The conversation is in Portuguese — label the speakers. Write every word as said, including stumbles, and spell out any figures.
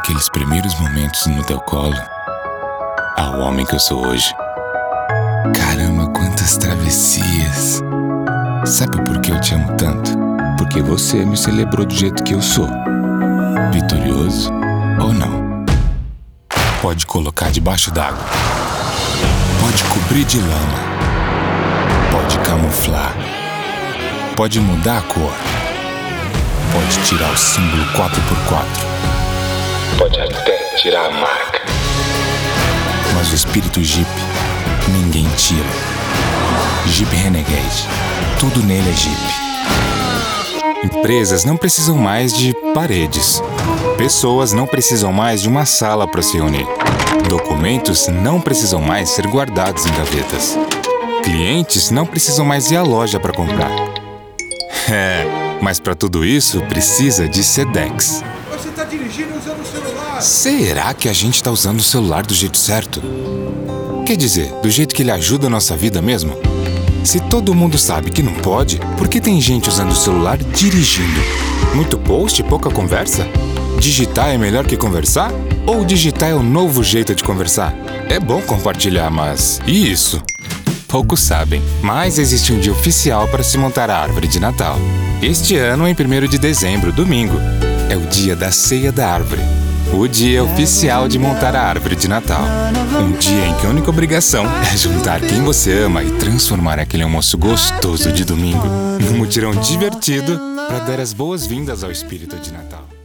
Speaker 1: daqueles primeiros momentos no teu colo ao homem que eu sou hoje. Caramba, quantas travessias! Sabe por que eu te amo tanto? Porque você me celebrou do jeito que eu sou. Vitorioso ou não? Pode colocar debaixo d'água. Pode cobrir de lama. Pode camuflar. Pode mudar a cor. Pode tirar o símbolo quatro por quatro. Pode até tirar a marca. Mas o espírito Jeep, ninguém tira. Jeep Renegade. Tudo nele é Jeep. Empresas não precisam mais de paredes. Pessoas não precisam mais de uma sala para se reunir. Documentos não precisam mais ser guardados em gavetas. Clientes não precisam mais ir à loja para comprar. É, mas para tudo isso precisa de Sedex.
Speaker 2: Você está dirigindo usando o celular.
Speaker 1: Será que a gente está usando o celular do jeito certo? Quer dizer, do jeito que ele ajuda a nossa vida mesmo? Se todo mundo sabe que não pode, por que tem gente usando o celular dirigindo? Muito post e pouca conversa? Digitar é melhor que conversar? Ou digitar é o novo jeito de conversar? É bom compartilhar, mas... e isso? Poucos sabem, mas existe um dia oficial para se montar a árvore de Natal. Este ano, em primeiro de dezembro, domingo, é o dia da ceia da árvore. O dia oficial de montar a árvore de Natal. Um dia em que a única obrigação é juntar quem você ama e transformar aquele almoço gostoso de domingo num mutirão divertido para dar as boas-vindas ao espírito de Natal.